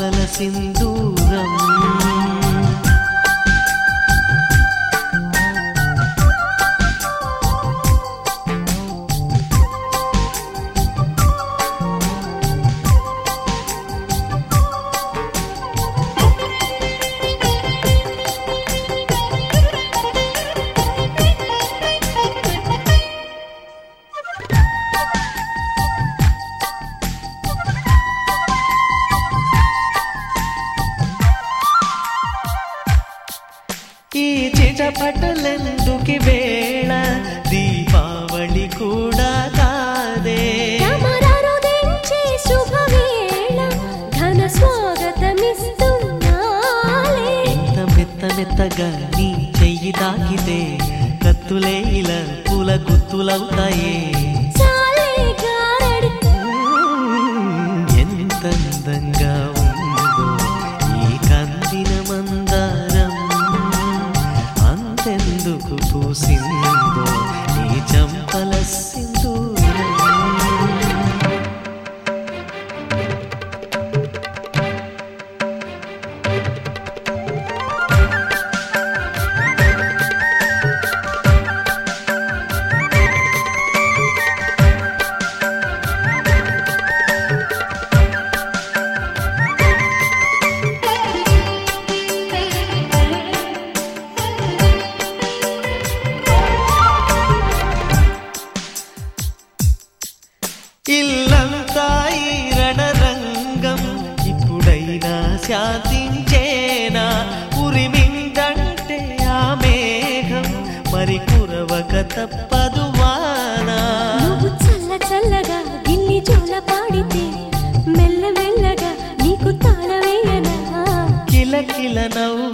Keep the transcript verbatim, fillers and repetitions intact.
ఆశల సింధూరం ఈ చిటపటలెందుకి వేళ దీపావళి కూడా కాదే శుభవేళ ఘన స్వాగతమిస్తున్నాలే ఇంత మెత్త మెత్తగా నీ చెయ్యి తాకితే కత్తులే ఇలా పూల గుత్తులవుతాయే ఎంత అందంగా ఉందో ఈ కందిన మందారం అంతెందుకు పూసిందో ఈ చంపల సింధూరం ఇల్లంతా ఈ రణరంగం ఇప్పుడైనా శాంతించేనా ఉరిమిందంటే ఆ మేఘం మరి కురవక తప్పదు వానా నువ్వు చల్ల చల్లగా గిల్లి జోల పాడితే మెల్ల మెల్లగా నీకు తాళవేయనా కిల కిల నవ్వు